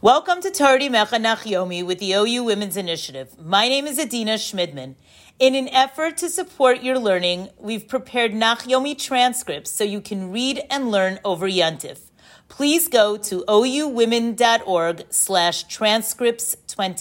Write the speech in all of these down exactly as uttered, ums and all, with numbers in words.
Welcome to Tardi Mechanach Yomi with the O U Women's Initiative. My name is Adina Schmidman. In an effort to support your learning, we've prepared Nach Yomi transcripts so you can read and learn over Yontif. Please go to ouwomen.org slash transcripts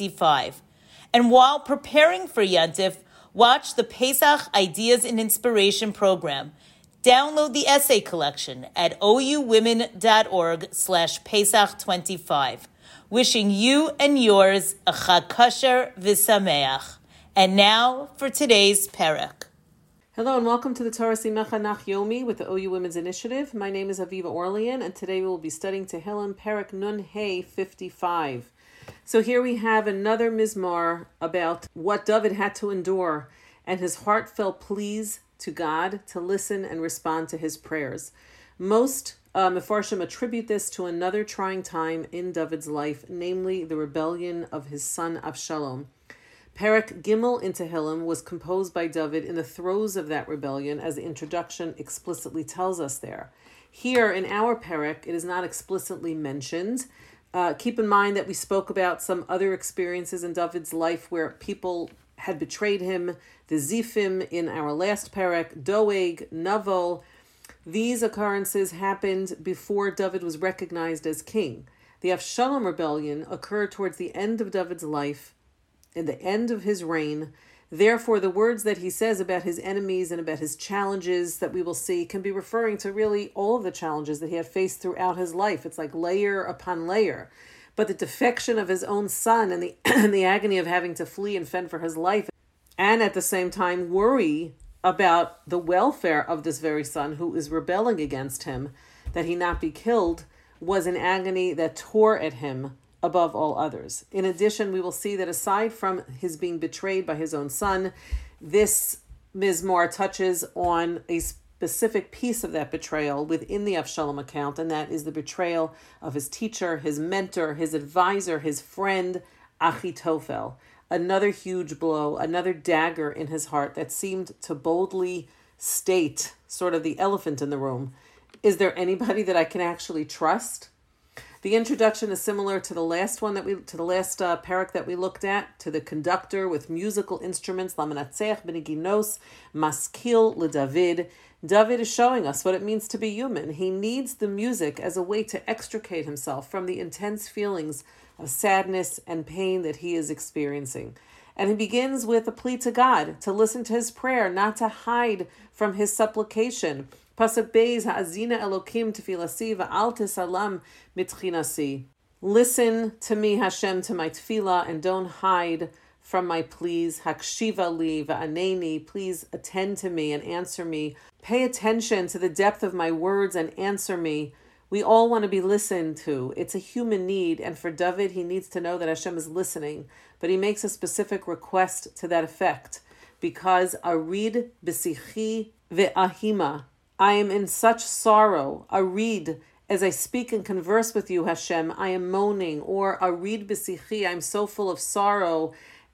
25. And while preparing for Yontif, watch the Pesach Ideas and Inspiration program. Download the essay collection at ouwomen.org slash Pesach 25. Wishing you and yours a Chag Kosher v'Sameach. And now for today's Perek. Hello and welcome to the Torah Simcha Nach Yomi with the O U Women's Initiative. My name is Aviva Orlean and today we will be studying Tehillim Perek Nun Hey fifty-five. So here we have another Mizmor about what David had to endure, and his heart felt pleased to God to listen and respond to his prayers. Most uh, Mefarshim attribute this to another trying time in David's life, namely the rebellion of his son Avshalom. Perek Gimel in Tehillim was composed by David in the throes of that rebellion, as the introduction explicitly tells us there. Here in our Perek, it is not explicitly mentioned. Uh, keep in mind that we spoke about some other experiences in David's life where people had betrayed him, the Zifim in our last Perek, Doeg, Navol. These occurrences happened before David was recognized as king. The Avshalom rebellion occurred towards the end of David's life, in the end of his reign. Therefore, the words that he says about his enemies and about his challenges that we will see can be referring to really all of the challenges that he had faced throughout his life. It's like layer upon layer. But the defection of his own son and the, and the agony of having to flee and fend for his life, and at the same time worry about the welfare of this very son who is rebelling against him, that he not be killed, was an agony that tore at him above all others. In addition, we will see that aside from his being betrayed by his own son, this Mizmor touches on a specific piece of that betrayal within the Avshalom account, and that is the betrayal of his teacher, his mentor, his advisor, his friend, Achitophel. Another huge blow, another dagger in his heart that seemed to boldly state, sort of the elephant in the room, is there anybody that I can actually trust? The introduction is similar to the last one that we, to the last uh, parak that we looked at, to the conductor with musical instruments, Lamanatzeach b'neginos, maskil leDavid. David is showing us what it means to be human. He needs the music as a way to extricate himself from the intense feelings of sadness and pain that he is experiencing. And he begins with a plea to God, to listen to his prayer, not to hide from his supplication. Pasuk Beis, Ha'azina Elokim tefilasi va'al tesalam mitchinasi. Listen to me, Hashem, to my tefillah, and don't hide from my pleas. Hakshiva li va'aneni, please attend to me and answer me. Pay attention to the depth of my words and answer me. We all want to be listened to. It's a human need, and for David, he needs to know that Hashem is listening. But he makes a specific request to that effect, because arid b'sichi ve'ahima, I am in such sorrow. Arid, as I speak and converse with you, Hashem, I am moaning. Or arid b'sichi, I'm so full of sorrow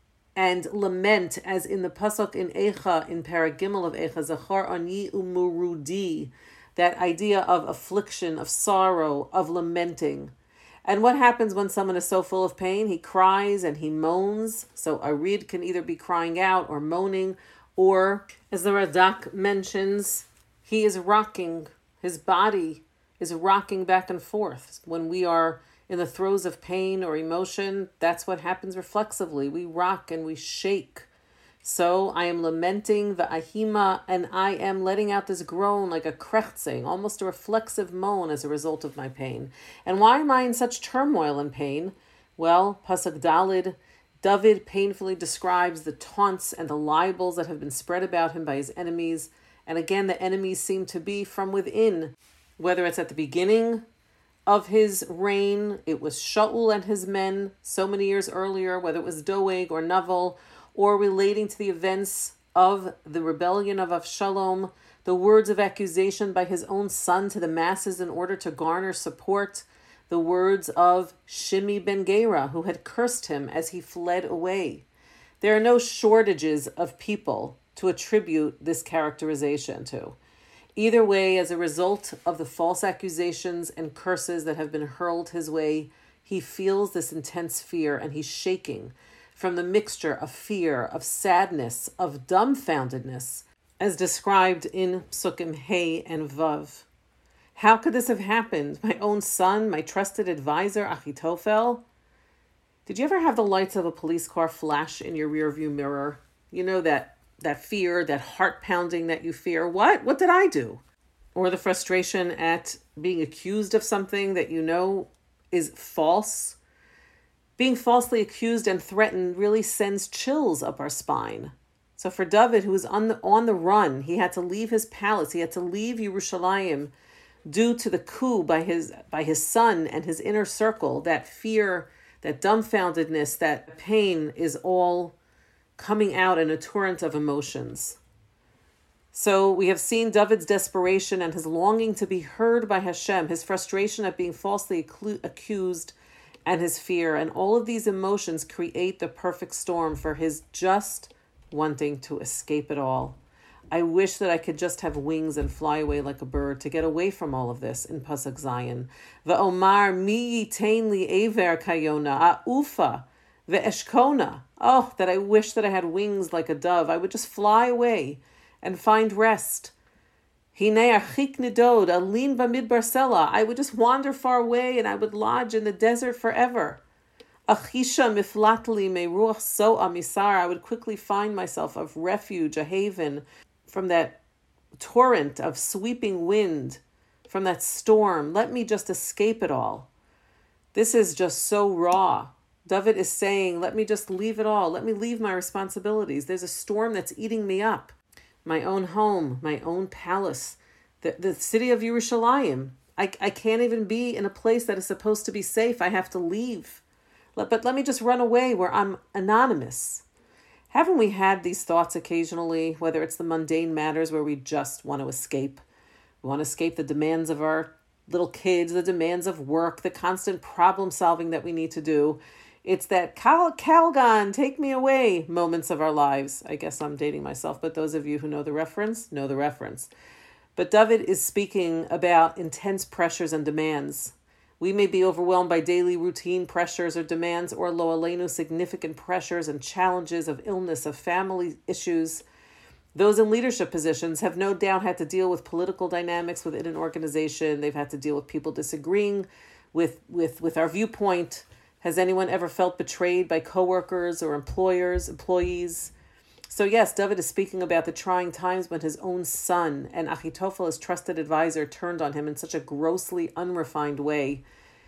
and lament, as in the pasuk in Eicha, in Perek Gimel of Eicha, Zachar ani umurudi, that idea of affliction, of sorrow, of lamenting. And what happens when someone is so full of pain? He cries and he moans. So arid can either be crying out or moaning, or, as the Radak mentions, he is rocking. His body is rocking back and forth. When we are in the throes of pain or emotion, that's what happens reflexively. We rock and we shake. So I am lamenting the ahima, and I am letting out this groan like a krechzing, almost a reflexive moan as a result of my pain. And why am I in such turmoil and pain? Well, Pasuk Dalid, David painfully describes the taunts and the libels that have been spread about him by his enemies. And again, the enemies seem to be from within, whether it's at the beginning of his reign, it was Shaul and his men so many years earlier, whether it was Doeg or Navol, or relating to the events of the rebellion of Avshalom, the words of accusation by his own son to the masses in order to garner support, the words of Shimi ben Gera, who had cursed him as he fled away. There are no shortages of people to attribute this characterization to. Either way, as a result of the false accusations and curses that have been hurled his way, He feels this intense fear and he's shaking from the mixture of fear, of sadness, of dumbfoundedness, as described in Psukim Hey and Vav. How could this have happened? My own son, my trusted advisor, Achitophel? Did you ever have the lights of a police car flash in your rearview mirror? You know that that fear, that heart pounding that you fear. What? What did I do? Or the frustration at being accused of something that you know is false. Being falsely accused and threatened really sends chills up our spine. So for David, who was on the, on the run, he had to leave his palace. He had to leave Yerushalayim due to the coup by his by his son and his inner circle. That fear, that dumbfoundedness, that pain is all coming out in a torrent of emotions. So we have seen David's desperation and his longing to be heard by Hashem, his frustration at being falsely accu- accused, and his fear. And all of these emotions create the perfect storm for his just wanting to escape it all. I wish that I could just have wings and fly away like a bird to get away from all of this in Pasuk Zayin. Ve'omar mi yitain li ever kayona a'ufa ve'eshkona. Oh, that I wish that I had wings like a dove. I would just fly away and find rest. Hinei achik nidod alin b'midbar sela. I would just wander far away and I would lodge in the desert forever. Achisha miflatli meruach so amisar. I would quickly find myself of refuge, a haven from that torrent of sweeping wind, from that storm. Let me just escape it all. This is just so raw. David is saying, let me just leave it all. Let me leave my responsibilities. There's a storm that's eating me up. My own home, my own palace, the, the city of Yerushalayim. I, I can't even be in a place that is supposed to be safe. I have to leave. Let, but let me just run away where I'm anonymous. Haven't we had these thoughts occasionally, whether it's the mundane matters where we just want to escape? We want to escape the demands of our little kids, the demands of work, the constant problem solving that we need to do. It's that Cal- Calgon, take me away moments of our lives. I guess I'm dating myself, but those of you who know the reference, know the reference. But David is speaking about intense pressures and demands. We may be overwhelmed by daily routine pressures or demands, or lo aleinu, significant pressures and challenges of illness, of family issues. Those in leadership positions have no doubt had to deal with political dynamics within an organization. They've had to deal with people disagreeing with, with, with our viewpoint. Has anyone ever felt betrayed by coworkers or employers, employees? So yes, David is speaking about the trying times when his own son and Achitophel, his trusted advisor, turned on him in such a grossly unrefined way.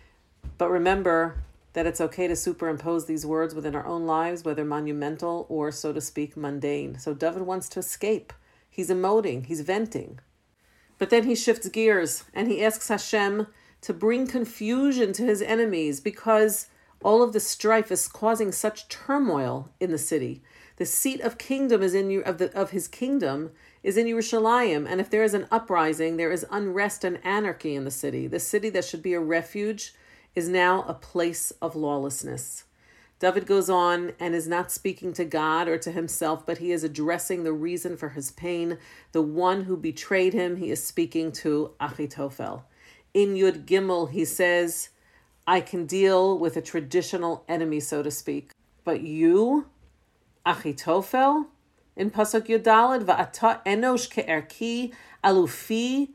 But remember that it's okay to superimpose these words within our own lives, whether monumental or, so to speak, mundane. So David wants to escape. He's emoting, he's venting. But then he shifts gears and he asks Hashem to bring confusion to his enemies because all of the strife is causing such turmoil in the city. The seat of kingdom is in of the of his kingdom is in Yerushalayim, and if there is an uprising, there is unrest and anarchy in the city. The city that should be a refuge is now a place of lawlessness. David goes on and is not speaking to God or to himself, but he is addressing the reason for his pain, the one who betrayed him. He is speaking to Achitophel. In Yud Gimel, he says, I can deal with a traditional enemy, so to speak. But you, Achitophel, in Pasuk Yudalad, Va'ata enosh ke'erki alufi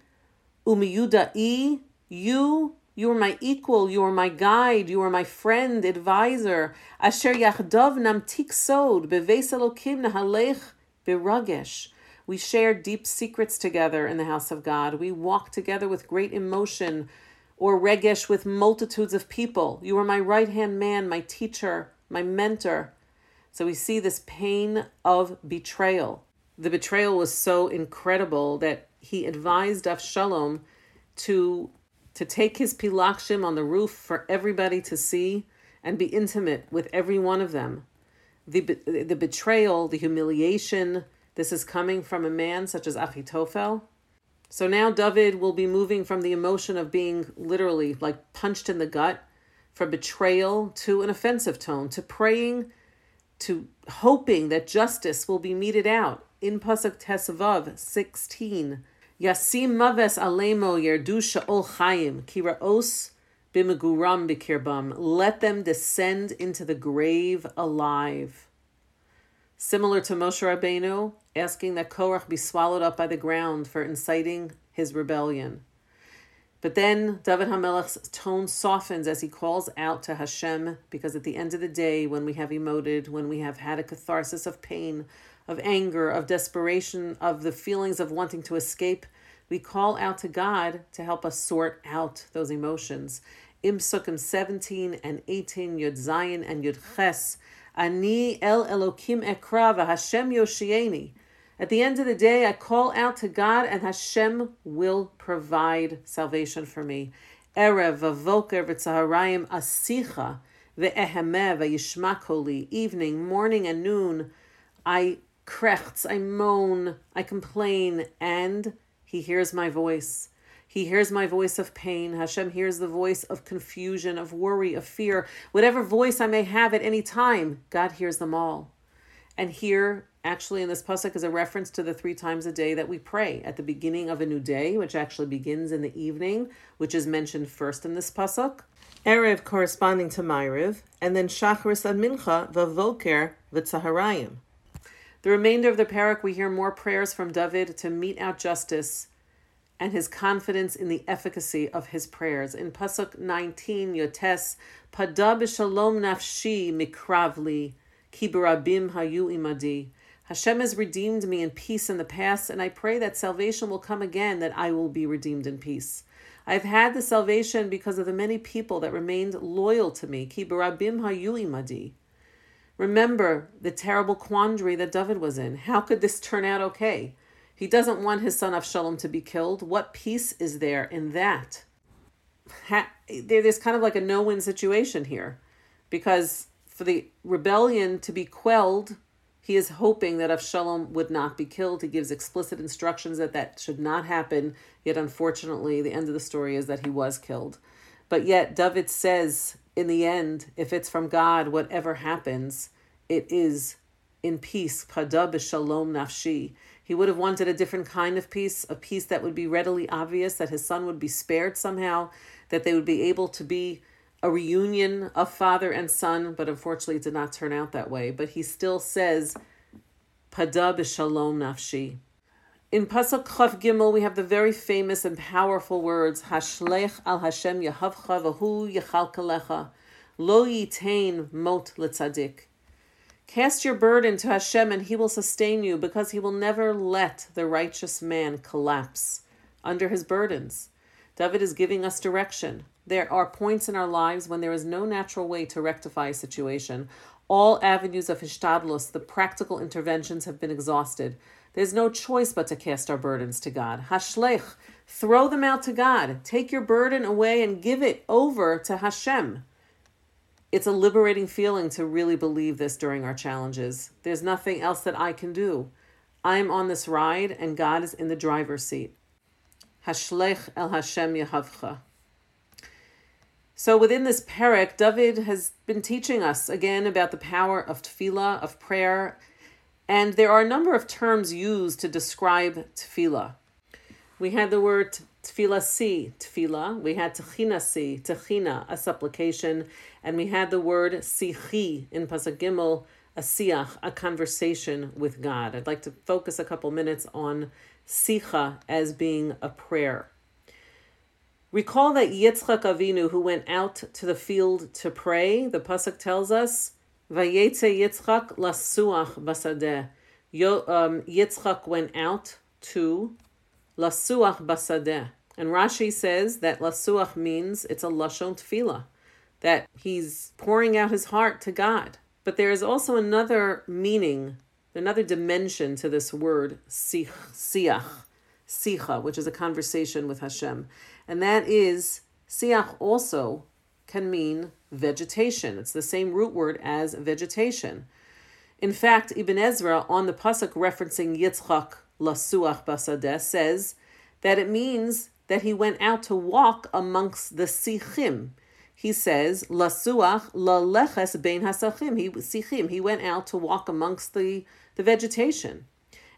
umiyudai, you, you are my equal, you are my guide, you are my friend, advisor. Asher yachdav namtik sod, beveis Elokim nahalech biragesh. We share deep secrets together in the house of God. We walk together with great emotion, or regesh with multitudes of people. You are my right-hand man, my teacher, my mentor. So we see this pain of betrayal. The betrayal was so incredible that he advised Avshalom to, to take his pilakshim on the roof for everybody to see and be intimate with every one of them. The, the betrayal, the humiliation, this is coming from a man such as Achitophel. So now David will be moving from the emotion of being literally like punched in the gut, from betrayal to an offensive tone, to praying, to hoping that justice will be meted out. In Pasuk Tesvav sixteen, Yasim maves alemo yerdu sha'ol chayim, kiraos Bimeguram bikirbam. Let them descend into the grave alive. Similar to Moshe Rabbeinu, asking that Korach be swallowed up by the ground for inciting his rebellion. But then David HaMelech's tone softens as he calls out to Hashem, because at the end of the day, when we have emoted, when we have had a catharsis of pain, of anger, of desperation, of the feelings of wanting to escape, we call out to God to help us sort out those emotions. Im Psukim seventeen and eighteen, Yud Zayin and Yud Ches, Ani el Elokim ekra v'Hashem yoshieni. At the end of the day, I call out to God, and Hashem will provide salvation for me. Erev v'voker v'tzaharayim asicha ve'ehemeh v'yishma koli. Evening, morning, and noon, I krechts, I moan, I complain, and He hears my voice. He hears my voice of pain. Hashem hears the voice of confusion, of worry, of fear. Whatever voice I may have at any time, God hears them all. And here, actually in this pasuk, is a reference to the three times a day that we pray at the beginning of a new day, which actually begins in the evening, which is mentioned first in this pasuk. Erev corresponding to Ma'ariv, and then Shacharis and Mincha, Vavoker, V'Tzaharayim. The remainder of the parak, we hear more prayers from David to mete out justice and his confidence in the efficacy of his prayers. In pasuk nineteen, Yotes, Pada b'shalom nafshi mikravli, ki barabim hayu imadi. Hashem has redeemed me in peace in the past, and I pray that salvation will come again, that I will be redeemed in peace. I've had the salvation because of the many people that remained loyal to me. Ki barabim hayu imadi. Remember the terrible quandary that David was in. How could this turn out okay? He doesn't want his son Avshalom to be killed. What peace is there in that? Ha- there's kind of like a no-win situation here, because for the rebellion to be quelled, he is hoping that Avshalom would not be killed. He gives explicit instructions that that should not happen, yet unfortunately the end of the story is that he was killed. But yet David says, in the end, if it's from God, whatever happens, it is in peace. Pada b'shalom nafshi. He would have wanted a different kind of peace, a peace that would be readily obvious, that his son would be spared somehow, that they would be able to be a reunion of father and son, but unfortunately it did not turn out that way. But he still says, Pada b'shalom nafshi. In Pasuk Chav Gimel, we have the very famous and powerful words, Hashlech al Hashem yahavcha v'hu yechalkalecha, lo yitain mot letzadik. Cast your burden to Hashem and He will sustain you, because He will never let the righteous man collapse under his burdens. David is giving us direction. There are points in our lives when there is no natural way to rectify a situation. All avenues of hishtadlus, the practical interventions, have been exhausted. There's no choice but to cast our burdens to God. Hashlech, throw them out to God. Take your burden away and give it over to Hashem. It's a liberating feeling to really believe this during our challenges. There's nothing else that I can do. I'm on this ride and God is in the driver's seat. Hashlech el Hashem yahavcha. So within this parak, David has been teaching us again about the power of tefillah, of prayer, and there are a number of terms used to describe tefillah. We had the word tefillah si, tefillah. We had techina si, techina, a supplication. And we had the word sichi in Pasuk Gimel, a siach, a conversation with God. I'd like to focus a couple minutes on sicha as being a prayer. Recall that Yitzchak Avinu, who went out to the field to pray, the Pasuk tells us, Vayetze Yitzchak lasuach basadeh. Um, Yitzchak went out to lasuach basadeh. And Rashi says that lasuach means it's a lashon tefillah, that he's pouring out his heart to God. But there is also another meaning, another dimension to this word, sich, siach, sicha, which is a conversation with Hashem. And that is, siach also can mean vegetation. It's the same root word as vegetation. In fact, Ibn Ezra, on the pasuk referencing Yitzchak lasuach basadeh, says that it means that he went out to walk amongst the sichim. He says, lasuach laleches bein hasachim. He sichim. He went out to walk amongst the, the vegetation.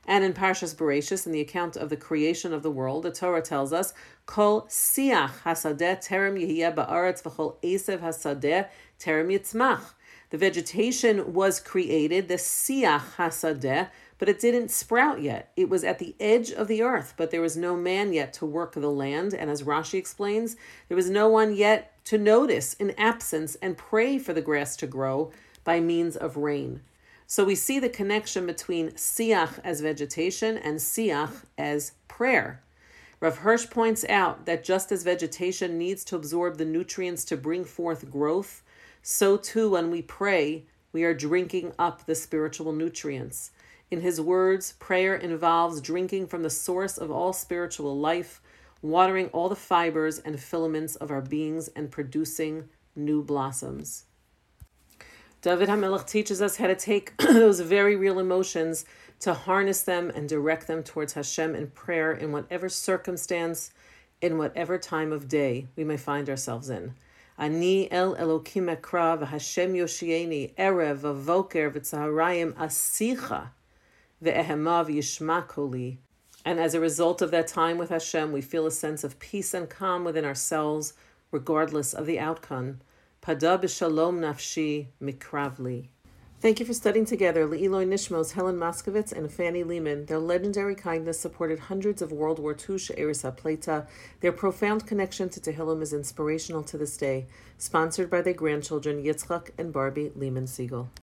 And in Parshas Bereshis, in the account of the creation of the world, the Torah tells us, Kol siach hasadeh terem yihiyeh ba'aretz v'chol esev hasadeh terem yitzmach. The vegetation was created, the siach hasadeh, but it didn't sprout yet. It was at the edge of the earth, but there was no man yet to work the land. And as Rashi explains, there was no one yet to notice in absence and pray for the grass to grow by means of rain. So we see the connection between siach as vegetation and siach as prayer. Rav Hirsch points out that just as vegetation needs to absorb the nutrients to bring forth growth, so too when we pray, we are drinking up the spiritual nutrients. In his words, prayer involves drinking from the source of all spiritual life, watering all the fibers and filaments of our beings and producing new blossoms. David HaMelech teaches us how to take those very real emotions, to harness them and direct them towards Hashem in prayer in whatever circumstance, in whatever time of day we may find ourselves in. Ani el Elokim ekra v'Hashem yoshieni erev v'voker v'tzaharayim asicha ve'ehemav yishma koli. And as a result of that time with Hashem, we feel a sense of peace and calm within ourselves, regardless of the outcome. Pada b'shalom nafshi mikravli. Thank you for studying together. Le'iloi Nishmos, Helen Moskovitz, and Fanny Lehman. Their legendary kindness supported hundreds of World War Two She'eris HaPleita. Their profound connection to Tehillim is inspirational to this day. Sponsored by their grandchildren, Yitzchak and Barbie Lehman Siegel.